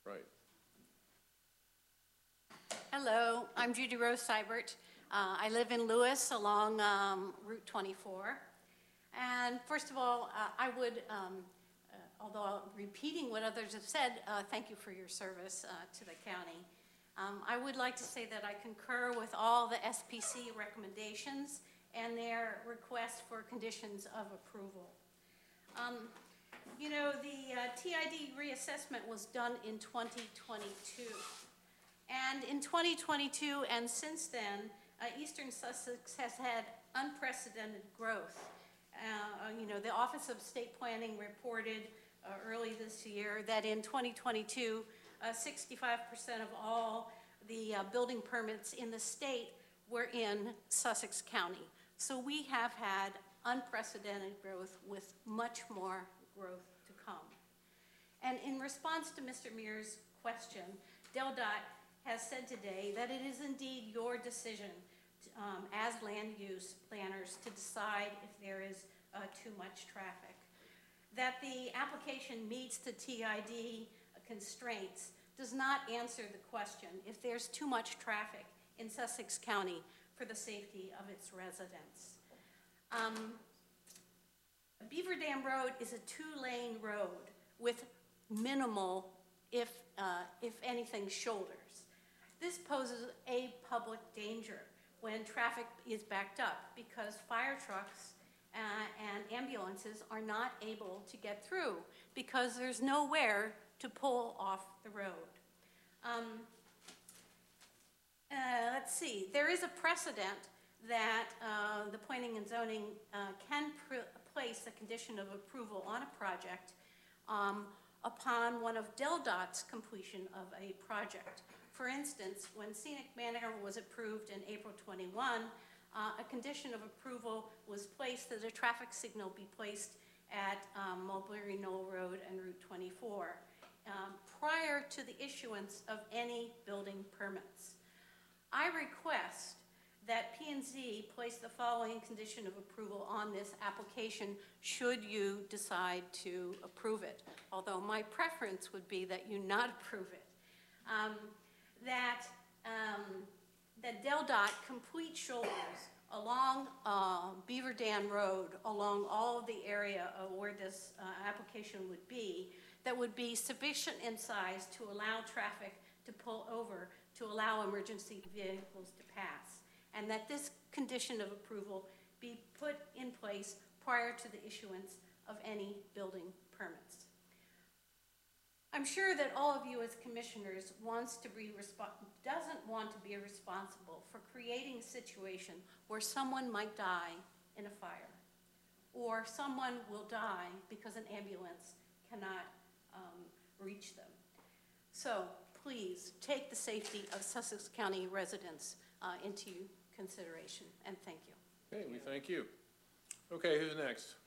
Right. Hello, I'm Judy Rose Seibert. I live in Lewis along Route 24. And first of all, I would, although repeating what others have said, thank you for your service to the county. I would like to say that I concur with all the SPC recommendations and their requests for conditions of approval. You know, the TID reassessment was done in 2022. And in 2022 and since then, Eastern Sussex has had unprecedented growth. You know, the Office of State Planning reported early this year that in 2022, 65% of all the building permits in the state were in Sussex County. So we have had unprecedented growth with much more growth to come. And in response to Mr. Mears' question, DelDOT has said today that it is indeed your decision as land use planners to decide if there is too much traffic. That the application meets the TID constraints does not answer the question if there's too much traffic in Sussex County for the safety of its residents. Beaver Dam Road is a 2-lane road with minimal, if anything, shoulders. This poses a public danger when traffic is backed up because fire trucks and ambulances are not able to get through because there's nowhere to pull off the road. Let's see, there is a precedent that the planning and zoning can place a condition of approval on a project upon one of DelDOT's completion of a project. For instance, when Scenic Manor was approved in April 21, a condition of approval was placed that a traffic signal be placed at Mulberry Knoll Road and Route 24 prior to the issuance of any building permits. I request that P&Z place the following condition of approval on this application should you decide to approve it, although my preference would be that you not approve it. That DelDOT complete shoulders along Beaver Dam Road, along all of the area where this application would be, that would be sufficient in size to allow traffic to pull over, to allow emergency vehicles to pass, and that this condition of approval be put in place prior to the issuance of any building permits. I'm sure that all of you as commissioners doesn't want to be responsible for creating a situation where someone might die in a fire, or someone will die because an ambulance cannot reach them. So please take the safety of Sussex County residents into consideration, and thank you. Okay, we thank you. Okay, who's next?